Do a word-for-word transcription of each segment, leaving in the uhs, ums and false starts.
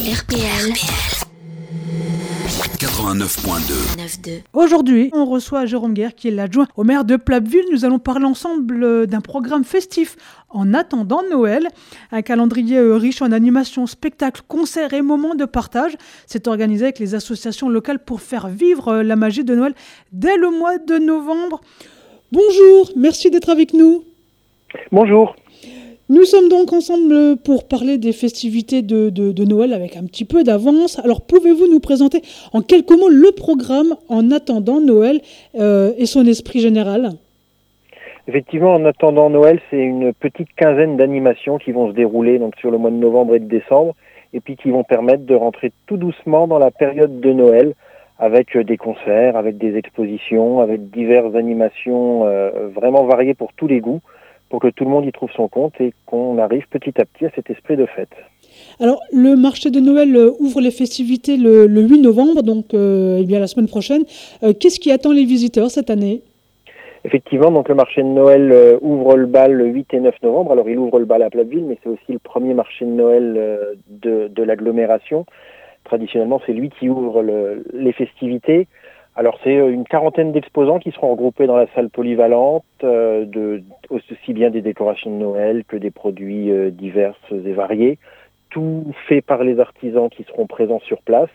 R P L quatre-vingt-neuf point deux. neuf deux. Aujourd'hui, on reçoit Jérôme Guerre, qui est l'adjoint au maire de Plappeville. Nous allons parler ensemble d'un programme festif en attendant Noël. Un calendrier riche en animations, spectacles, concerts et moments de partage. C'est organisé avec les associations locales pour faire vivre la magie de Noël dès le mois de novembre. Bonjour, merci d'être avec nous. Bonjour. Nous sommes donc ensemble pour parler des festivités de, de, de Noël avec un petit peu d'avance. Alors, pouvez-vous nous présenter en quelques mots le programme en attendant Noël euh, et son esprit général ? Effectivement, en attendant Noël, c'est une petite quinzaine d'animations qui vont se dérouler donc sur le mois de novembre et de décembre, et puis qui vont permettre de rentrer tout doucement dans la période de Noël avec des concerts, avec des expositions, avec diverses animations euh, vraiment variées pour tous les goûts, pour que tout le monde y trouve son compte et qu'on arrive petit à petit à cet esprit de fête. Alors, le marché de Noël ouvre les festivités le, le huit novembre, donc euh, eh bien, la semaine prochaine. Euh, qu'est-ce qui attend les visiteurs cette année ? Effectivement, donc le marché de Noël euh, ouvre le bal le huit et neuf novembre. Alors, il ouvre le bal à Plappeville, mais c'est aussi le premier marché de Noël euh, de, de l'agglomération. Traditionnellement, c'est lui qui ouvre le, les festivités. Alors c'est une quarantaine d'exposants qui seront regroupés dans la salle polyvalente, euh, de, aussi bien des décorations de Noël que des produits euh, divers et variés, tout fait par les artisans qui seront présents sur place.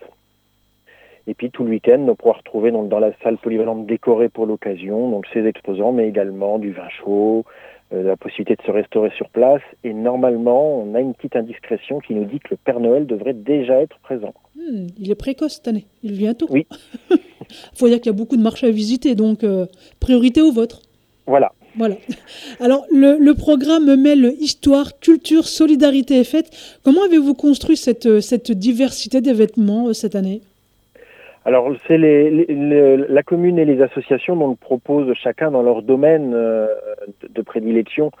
Et puis tout le week-end, on pourra retrouver donc, dans la salle polyvalente décorée pour l'occasion, donc ces exposants, mais également du vin chaud, euh, la possibilité de se restaurer sur place. Et normalement, on a une petite indiscrétion qui nous dit que le Père Noël devrait déjà être présent. Hmm, il est précoce cette année, il vient tôt. Oui. Il faut dire qu'il y a beaucoup de marchés à visiter, donc euh, priorité au vôtre. Voilà. Voilà. Alors, le, le programme mêle histoire, culture, solidarité et fête. Comment avez-vous construit cette, cette diversité d'événements euh, cette année ? Alors, c'est les, les, les, la commune et les associations dont proposent chacun dans leur domaine euh, de, de prédilection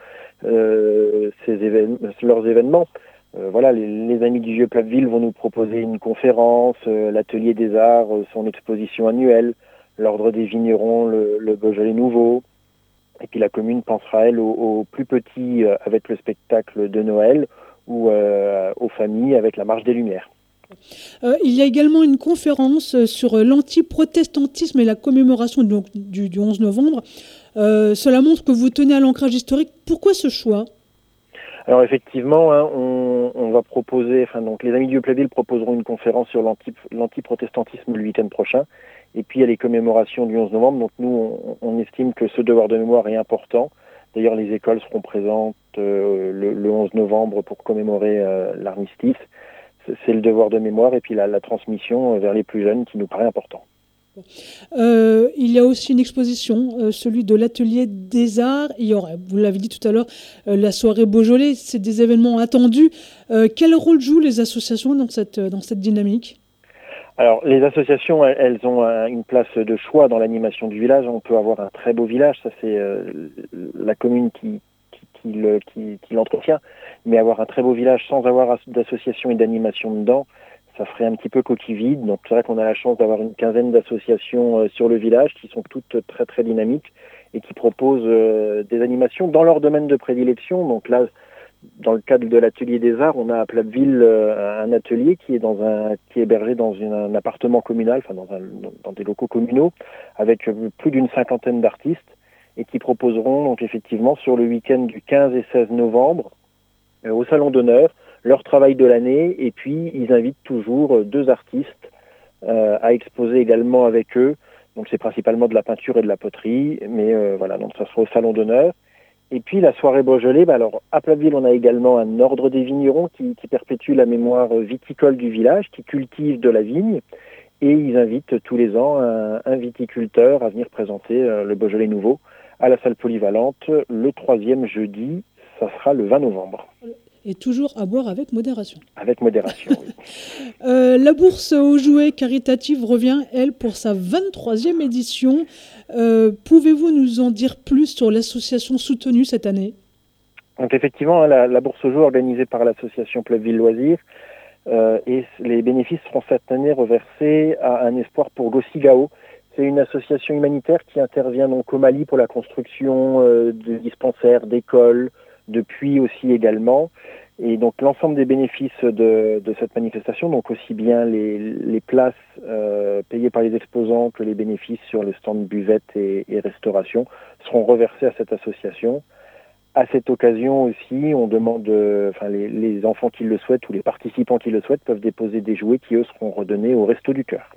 euh, ces évén- leurs événements. Euh, voilà, les, les Amis du Vieux Plappeville vont nous proposer une conférence, euh, l'Atelier des Arts, euh, son exposition annuelle, l'Ordre des Vignerons, le, le Beaujolais Nouveau. Et puis la commune pensera, elle, aux, aux plus petits euh, avec le spectacle de Noël ou euh, aux familles avec la Marche des Lumières. Euh, il y a également une conférence sur l'antiprotestantisme et la commémoration donc, du, du onze novembre. Euh, cela montre que vous tenez à l'ancrage historique. Pourquoi ce choix ? Alors effectivement, hein, on, on va proposer, enfin donc les Amis du Vieux-Plappeville proposeront une conférence sur l'anti, l'antiprotestantisme le week-end prochain. Et puis il y a les commémorations du onze novembre. Donc nous, on, on estime que ce devoir de mémoire est important. D'ailleurs, les écoles seront présentes euh, le, le onze novembre pour commémorer euh, l'armistice. C'est, c'est le devoir de mémoire et puis la, la transmission vers les plus jeunes qui nous paraît important. Euh, il y a aussi une exposition, euh, celui de l'Atelier des Arts. Il y aura, vous l'avez dit tout à l'heure, euh, la soirée Beaujolais. C'est des événements attendus. Euh, quel rôle jouent les associations dans cette, dans cette dynamique ? Alors, les associations, elles ont une place de choix dans l'animation du village. On peut avoir un très beau village, ça c'est euh, la commune qui, qui, qui, le, qui, qui l'entretient. Mais avoir un très beau village sans avoir d'association et d'animation dedans, ça ferait un petit peu coquille vide. Donc c'est vrai qu'on a la chance d'avoir une quinzaine d'associations euh, sur le village qui sont toutes très très dynamiques et qui proposent euh, des animations dans leur domaine de prédilection. Donc là, dans le cadre de l'Atelier des Arts, on a à Plappeville euh, un atelier qui est dans un qui est hébergé dans une, un appartement communal, enfin dans, un, dans des locaux communaux, avec plus d'une cinquantaine d'artistes et qui proposeront donc effectivement sur le week-end du quinze et seize novembre euh, au Salon d'honneur leur travail de l'année, et puis ils invitent toujours euh, deux artistes euh, à exposer également avec eux. Donc c'est principalement de la peinture et de la poterie, mais euh, voilà, donc ça sera au Salon d'honneur. Et puis la soirée Beaujolais, bah alors à Plappeville, on a également un ordre des vignerons qui, qui perpétue la mémoire viticole du village, qui cultive de la vigne, et ils invitent tous les ans un, un viticulteur à venir présenter euh, le Beaujolais nouveau à la salle polyvalente le troisième jeudi, ça sera le vingt novembre. Et toujours à boire avec modération. Avec modération, oui. euh, la bourse aux jouets caritative revient, elle, pour sa vingt-troisième édition. Euh, pouvez-vous nous en dire plus sur l'association soutenue cette année ? Donc effectivement, la, la bourse aux jouets organisée par l'association Plappeville Loisirs euh, et les bénéfices seront cette année reversés à un espoir pour Gossigao. C'est une association humanitaire qui intervient donc au Mali pour la construction euh, de dispensaires, d'écoles, de puits aussi également. Et donc l'ensemble des bénéfices de, de cette manifestation, donc aussi bien les, les places euh, payées par les exposants que les bénéfices sur le stand buvette et, et restauration, seront reversés à cette association. À cette occasion aussi, on demande, euh, enfin les, les enfants qui le souhaitent ou les participants qui le souhaitent peuvent déposer des jouets qui eux seront redonnés au Resto du Cœur.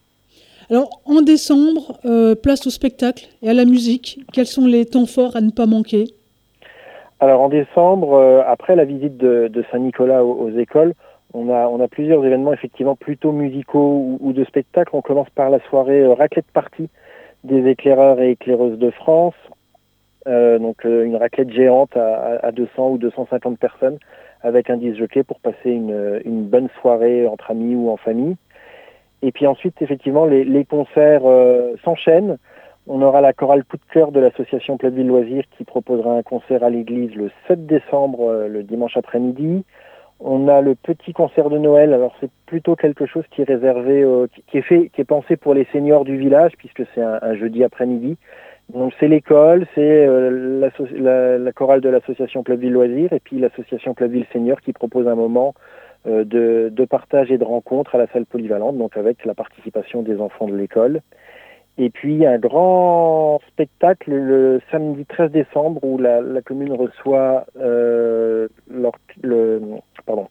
Alors en décembre, euh, place au spectacle et à la musique. Quels sont les temps forts à ne pas manquer ? Alors en décembre, euh, après la visite de, de Saint-Nicolas aux, aux écoles, on a, on a plusieurs événements effectivement plutôt musicaux ou, ou de spectacles. On commence par la soirée euh, raclette party des éclaireurs et éclaireuses de France. Euh, donc euh, une raclette géante à, à deux cents ou deux cent cinquante personnes avec un disc jockey pour passer une, une bonne soirée entre amis ou en famille. Et puis ensuite, effectivement, les, les concerts euh, s'enchaînent. On aura la chorale Coup de cœur de l'association Platteville Loisirs qui proposera un concert à l'église le sept décembre, euh, le dimanche après-midi. On a le petit concert de Noël. Alors c'est plutôt quelque chose qui est réservé, euh, qui, qui est fait, qui est pensé pour les seniors du village puisque c'est un, un jeudi après-midi. Donc c'est l'école, c'est euh, la, la, la chorale de l'association Platteville Loisirs et puis l'association Platteville Senior qui propose un moment euh, de, de partage et de rencontre à la salle polyvalente, donc avec la participation des enfants de l'école. Et puis un grand spectacle le samedi treize décembre où la, la commune reçoit euh, leur, le, pardon,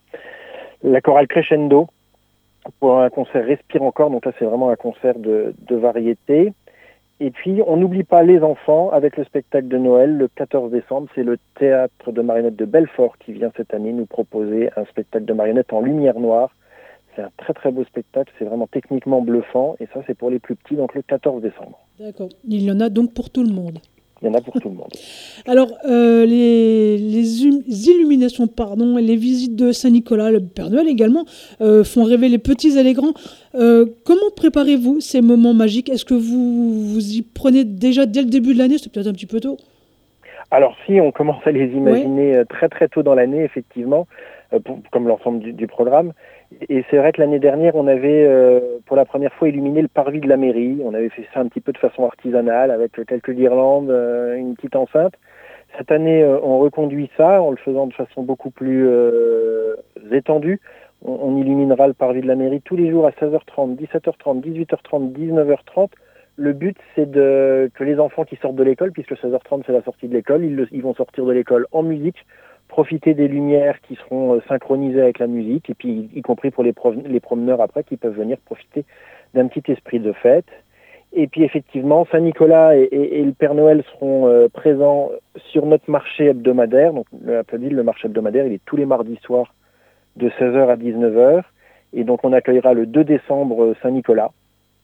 la chorale Crescendo pour un concert Respire encore. Donc là c'est vraiment un concert de, de variété. Et puis on n'oublie pas les enfants avec le spectacle de Noël le quatorze décembre. C'est le théâtre de marionnettes de Belfort qui vient cette année nous proposer un spectacle de marionnettes en lumière noire. C'est un très très beau spectacle, c'est vraiment techniquement bluffant et ça c'est pour les plus petits, donc le quatorze décembre. D'accord, il y en a donc pour tout le monde. Il y en a pour tout le monde. Alors euh, les, les hum, illuminations, pardon, les visites de Saint-Nicolas, le Père Noël également, euh, font rêver les petits et les grands. Euh, comment préparez-vous ces moments magiques ? Est-ce que vous vous y prenez déjà dès le début de l'année ? C'est peut-être un petit peu tôt. Alors si, on commence à les imaginer ouais. très très tôt dans l'année, effectivement, euh, pour, comme l'ensemble du, du programme. Et c'est vrai que l'année dernière, on avait euh, pour la première fois illuminé le parvis de la mairie. On avait fait ça un petit peu de façon artisanale avec quelques guirlandes, euh, une petite enceinte. Cette année, euh, on reconduit ça en le faisant de façon beaucoup plus euh, étendue. On, on illuminera le parvis de la mairie tous les jours à seize heures trente, dix-sept heures trente, dix-huit heures trente, dix-neuf heures trente. Le but, c'est de, que les enfants qui sortent de l'école, puisque seize heures trente c'est la sortie de l'école, ils, le, ils vont sortir de l'école en musique, profiter des lumières qui seront euh, synchronisées avec la musique, et puis y, y compris pour les, prov- les promeneurs après qui peuvent venir profiter d'un petit esprit de fête. Et puis effectivement, Saint-Nicolas et, et, et le Père Noël seront euh, présents sur notre marché hebdomadaire. Donc à Platteville, le marché hebdomadaire, il est tous les mardis soirs de seize heures à dix-neuf heures. Et donc on accueillera le deux décembre Saint-Nicolas.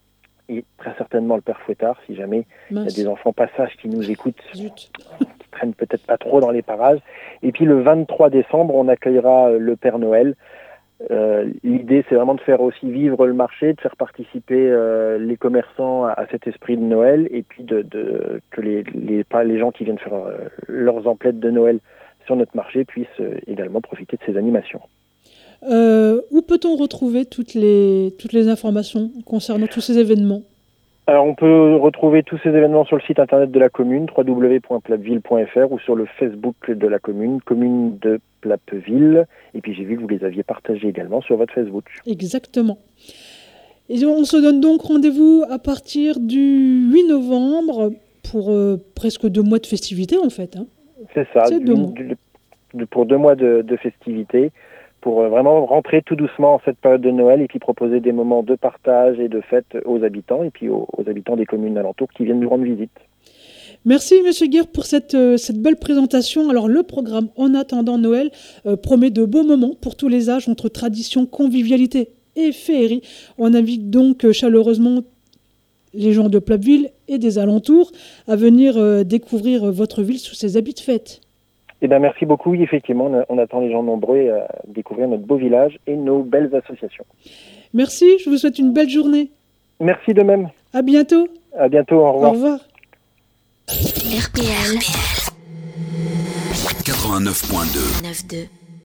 Et très certainement le Père Fouettard, si jamais il y a des enfants passage qui nous écoutent, Zut. qui traînent peut-être pas trop dans les parages. Et puis le vingt-trois décembre, on accueillera le Père Noël. Euh, l'idée, c'est vraiment de faire aussi vivre le marché, de faire participer euh, les commerçants à, à cet esprit de Noël, et puis de, de que les, les, pas les gens qui viennent faire euh, leurs emplettes de Noël sur notre marché puissent euh, également profiter de ces animations. Euh, où peut-on retrouver toutes les, toutes les informations concernant tous ces événements ? Alors, on peut retrouver tous ces événements sur le site internet de la commune, w w w point platteville point f r, ou sur le Facebook de la commune, commune de Platteville. Et puis, j'ai vu que vous les aviez partagés également sur votre Facebook. Exactement. Et on se donne donc rendez-vous à partir du huit novembre pour euh, presque deux mois de festivités, en fait. Hein. C'est ça, C'est du, deux mois. Du, du, pour deux mois de, de festivités, pour vraiment rentrer tout doucement en cette période de Noël et puis proposer des moments de partage et de fête aux habitants et puis aux, aux habitants des communes alentours qui viennent nous rendre visite. Merci Monsieur Guerre pour cette, euh, cette belle présentation. Alors le programme En attendant Noël euh, promet de beaux moments pour tous les âges entre tradition, convivialité et féerie. On invite donc euh, chaleureusement les gens de Platteville et des alentours à venir euh, découvrir votre ville sous ses habits de fête. Eh bien, merci beaucoup. Oui, effectivement, on attend les gens nombreux à découvrir notre beau village et nos belles associations. Merci, je vous souhaite une belle journée. Merci de même. À bientôt. À bientôt, au revoir. Au revoir. R P L quatre-vingt-neuf point deux